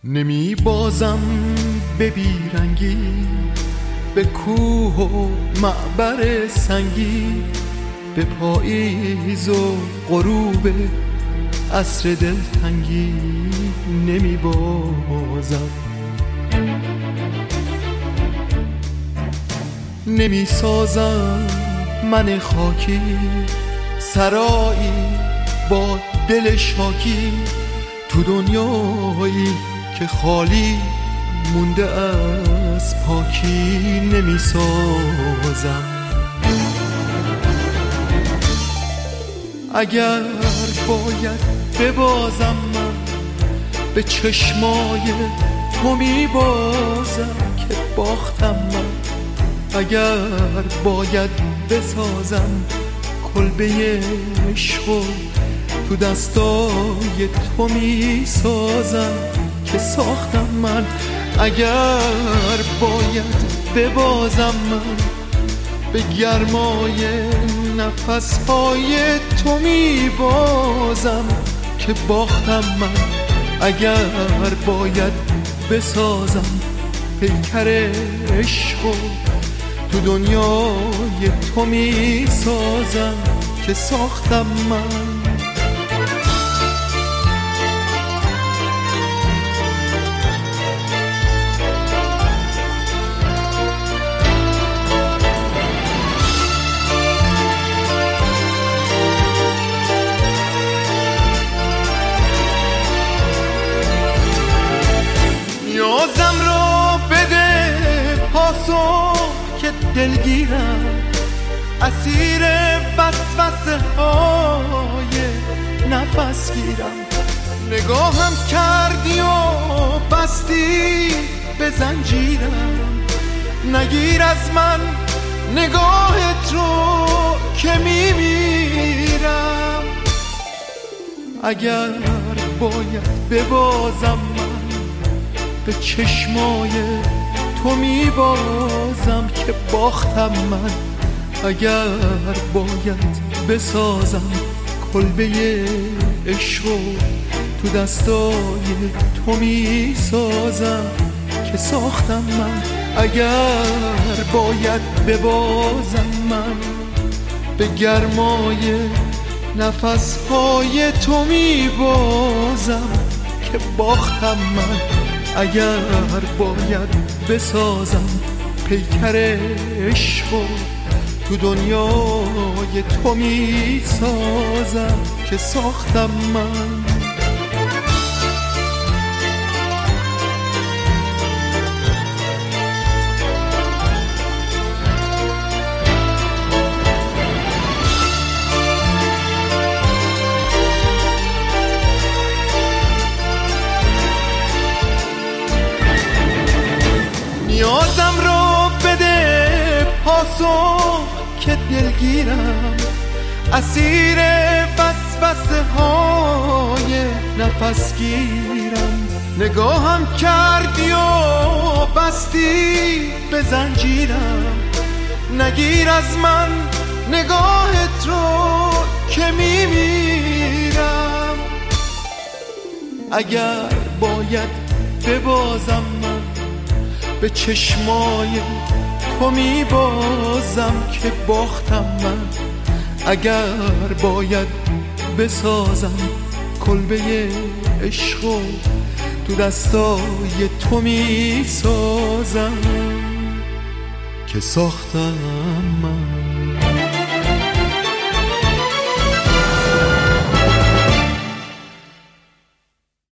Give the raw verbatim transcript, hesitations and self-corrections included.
نمی بازم به بیرنگی، به کوه و معبر سنگی، به پاییز و غروب عصر دلتنگی نمی بازم. نمی سازم من خاکی سرایی با دل شاکی، تو دنیایی که خالی مونده از پاکی نمی سازم. اگر باید ببازم من به چشمای تو می بازم که باختم من. اگر باید بسازم کلبه عشقو تو دستای تو می سازم که ساختم من. اگر باید ببازم من به گرمای نفسهای تو می بازم که باختم من. اگر باید بسازم پیکر عشقو تو دنیای تو می سازم که ساختم من. نیازم رو بده پاسخ که دلگیرم، اسیر وسوسه های نفس گیرم. نگاهم کردی و بستی به زنجیرم، نگیر از من نگاهت رو که میمیرم. اگر باید ببازم من به چشمای تو می بازم که باختم من. اگر باید بسازم کلبه عشقو تو دستای تو می سازم که ساختم من. اگر باید ببازم من به گرمای نفسهای تو می بازم که باختم من. اگر باید بسازم پیکر عشقو تو دنیای تو می سازم که ساختم من. نیازم رو بده پاسخ که دلگیرم، اسیر وسوسه های نفس گیرم. نگاهم کردی و بستی به زنجیرم، نگیر از من نگاهت رو که میمیرم. اگر باید ببازم من به چشمای تو می بازم که باختم من. اگر باید بسازم کلبه عشقو تو دستای تو می سازم که ساختم من.